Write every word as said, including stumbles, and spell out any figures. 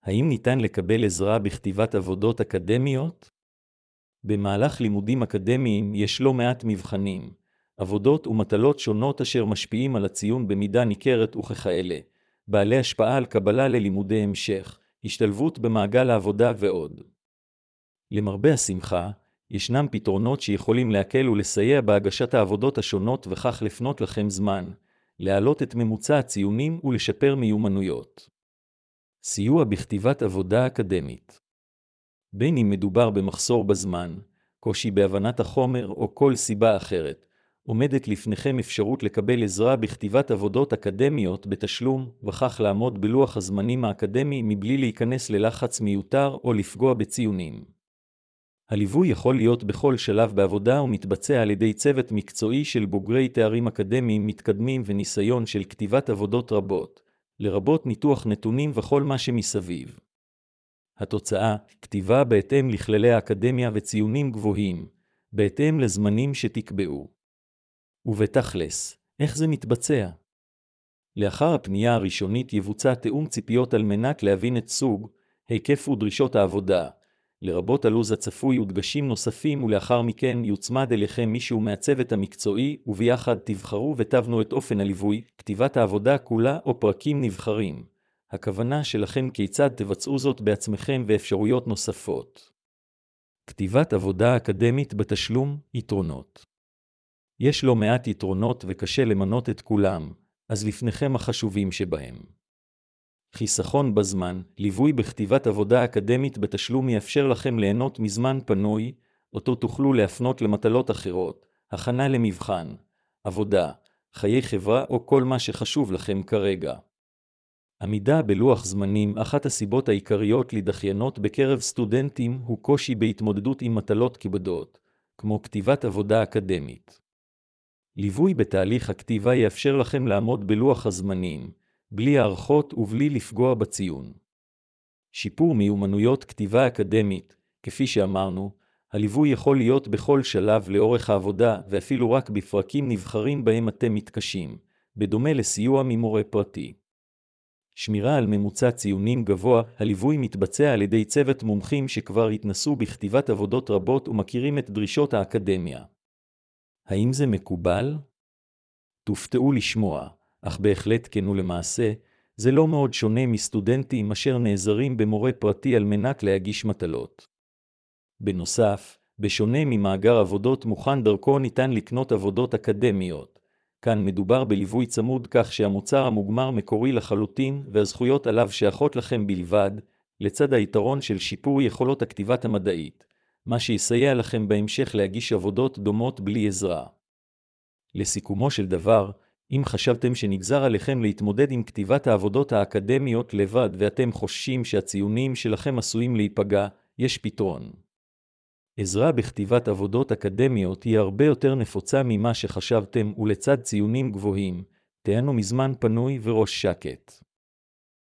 האם ניתן לקבל עזרה בכתיבת עבודות אקדמיות? במהלך לימודים אקדמיים יש לא מעט מבחנים, עבודות ומטלות שונות אשר משפיעים על הציון במידה ניכרת וככאלה, בעלי השפעה על קבלה ללימודי המשך, השתלבות במעגל העבודה ועוד. למרבה השמחה, ישנם פתרונות שיכולים להקל ולסייע בהגשת העבודות השונות וכך לפנות לכם זמן, להעלות את ממוצע הציונים ולשפר מיומנויות. סיוע בכתיבת עבודה אקדמית. בין אם מדובר במחסור בזמן, קושי בהבנת החומר או כל סיבה אחרת, עומדת לפניכם אפשרות לקבל עזרה בכתיבת עבודות אקדמיות בתשלום, וכך לעמוד בלוח הזמנים האקדמי מבלי להיכנס ללחץ מיותר או לפגוע בציונים. הליווי יכול להיות בכל שלב בעבודה ומתבצע על ידי צוות מקצועי של בוגרי תארים אקדמיים מתקדמים וניסיון של כתיבת עבודות רבות, לרבות ניתוח נתונים וכל מה שמסביב. התוצאה, כתיבה בהתאם לכללי האקדמיה וציונים גבוהים, בהתאם לזמנים שתקבעו. ובתכלס, איך זה מתבצע? לאחר הפנייה הראשונית יבוצע תאום ציפיות על מנת להבין את סוג, היקף ודרישות העבודה, לרבות הלוז הצפוי ודגשים נוספים, ולאחר מכן יוצמד אליכם מישהו מהצוות המקצועי וביחד תבחרו ותבנו את אופן הליווי, כתיבת העבודה כולה או פרקים נבחרים. הכוונה שלכם כיצד תבצעו זאת בעצמכם ואפשרויות נוספות. כתיבת עבודה אקדמית בתשלום, יתרונות. יש לא מעט יתרונות וקשה למנות את כולם, אז לפניכם החשובים שבהם. חיסכון בזמן, ליווי בכתיבת עבודה אקדמית בתשלום יאפשר לכם ליהנות מזמן פנוי, אותו תוכלו להפנות למטלות אחרות, הכנה למבחן, עבודה, חיי חברה או כל מה שחשוב לכם כרגע. עמידה בלוח זמנים, אחת הסיבות העיקריות לדחיינות בקרב סטודנטים הוא קושי בהתמודדות עם מטלות כבדות, כמו כתיבת עבודה אקדמית. ליווי בתהליך הכתיבה יאפשר לכם לעמוד בלוח הזמנים, בלי הערכות ובלי לפגוע בציון. שיפור מיומנויות כתיבה אקדמית, כפי שאמרנו, הליווי יכול להיות בכל שלב לאורך העבודה ואפילו רק בפרקים נבחרים בהם אתם מתקשים, בדומה לסיוע ממורה פרטי. שמירה על ממוצע ציונים גבוה, הליווי מתבצע על ידי צוות מומחים שכבר התנסו בכתיבת עבודות רבות ומכירים את דרישות האקדמיה. האם זה מקובל? תופתעו לשמוע, אך בהחלט כן ולמעשה, זה לא מאוד שונה מסטודנטים אשר נעזרים במורה פרטי על מנת להגיש מטלות. בנוסף, בשונה ממאגר עבודות מוכן דרכו ניתן לקנות עבודות אקדמיות. כאן מדובר בליווי צמוד כך שהמוצר המוגמר מקורי לחלוטין והזכויות עליו שייכות לכם בלבד, לצד היתרון של שיפור יכולות הכתיבת המדעית, מה שיסייע לכם בהמשך להגיש עבודות דומות בלי עזרה. לסיכומו של דבר, אם חשבתם שנגזר עליכם להתמודד עם כתיבת העבודות האקדמיות לבד ואתם חוששים שהציונים שלכם עשויים להיפגע, יש פתרון. עזרה בכתיבת עבודות אקדמיות היא הרבה יותר נפוצה ממה שחשבתם ולצד ציונים גבוהים, תהנו מזמן פנוי וראש שקט.